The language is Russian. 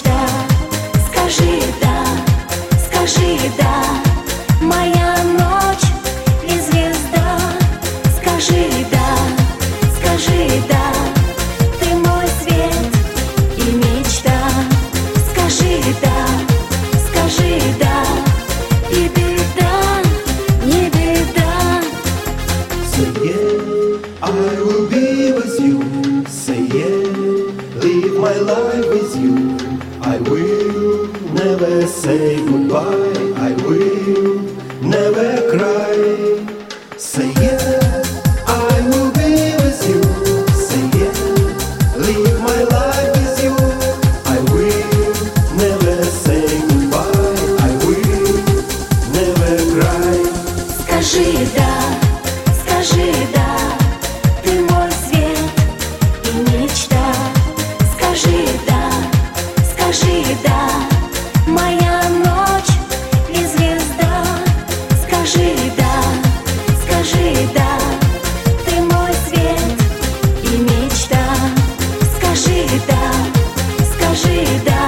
да, скажи да, скажи да, моя ночь и звезда. Скажи да, скажи да, ты мой свет и мечта. Скажи да, скажи да, и беда, не беда. Say yeah, I will be with you. Say yeah, live my life with you. I will never say goodbye. I will never cry. Say yeah, I will be with you. Say yeah, live my life with you. I will never say goodbye. I will never cry. Скажи да, скажи да, ты мой свет и мечта. Скажи да, скажи да, моя ночь и звезда. Скажи да, скажи да, ты мой свет и мечта. Скажи да, скажи да.